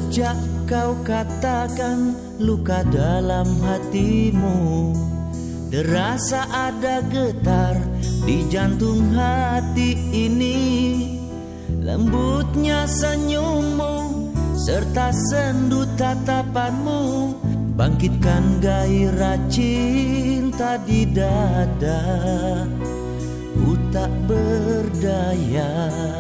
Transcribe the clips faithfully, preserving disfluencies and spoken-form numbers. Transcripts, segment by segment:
Sejak kau katakan luka dalam hatimu, terasa ada getar di jantung hati ini. Lembutnya senyummu serta sendu tatapanmu bangkitkan gairah cinta di dada. Ku tak berdaya,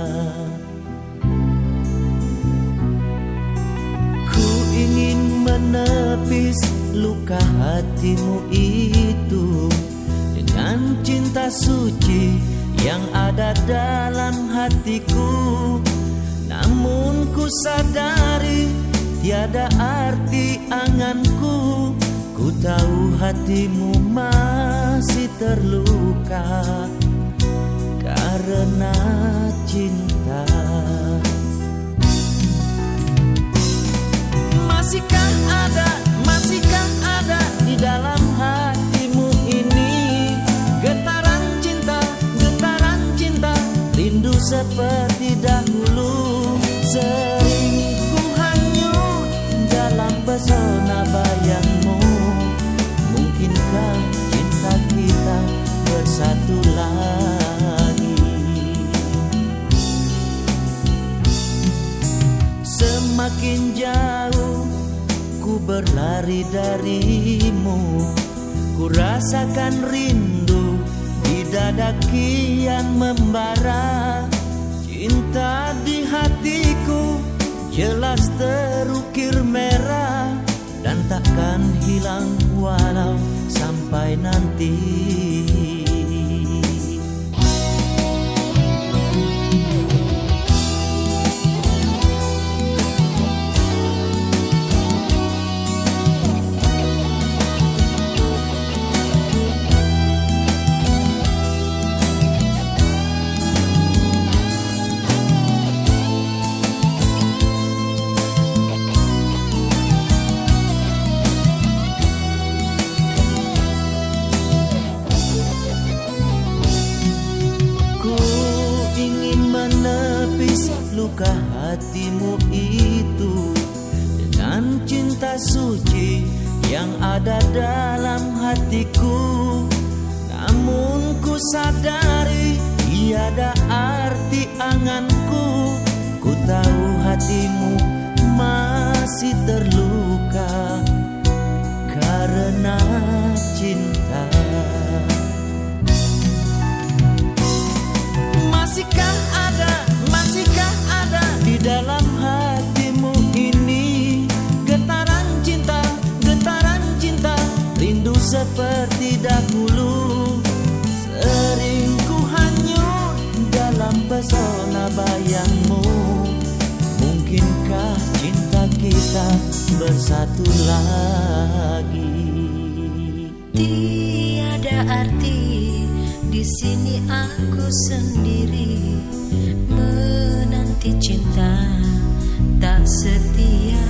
ku ingin menepis luka hatimu itu dengan cinta suci yang ada dalam hatiku. Namun ku sadari tiada arti anganku. Ku tahu hatimu masih terluka karena cinta. Masihkah ada, masihkah ada di dalam hatimu ini getaran cinta, getaran cinta, rindu seperti dahulu. Sering ku hanyut dalam pesona bayangmu. Mungkinkah cinta kita bersatu lagi? Semakin jauh ku berlari darimu, ku rasakan rindu di dada kian membara. Cinta di hatiku jelas terukir merah dan takkan hilang walau sampai nanti. Luka hatimu itu dengan cinta suci yang ada dalam hatiku. Namun ku sadari tiada arti anganku. Ku tahu hatimu masih terluka karena cinta. Masihkah ada, masihkah ada di dalam hatimu ini getaran cinta, getaran cinta, rindu seperti dahulu. Sering ku hanyut dalam pesona bayangmu. Mungkinkah cinta kita bersatu lagi? Tiada arti di sini aku sendiri menanti cinta tak setia.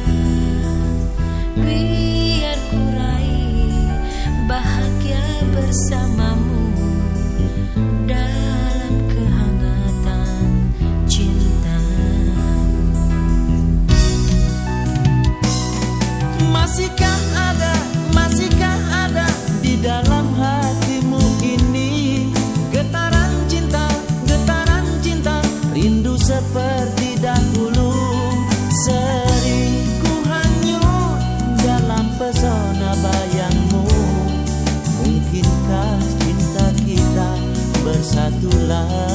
Biar ku raih bahagia bersamamu dalam kehangatan cinta. Masihkah ada, masihkah ada di dalam hatimu ini getaran cinta, getaran cinta, rindu seperti dahulu. Sering ku hanyut dalam pesona bayangmu. Mungkinkah cinta kita bersatu lagi?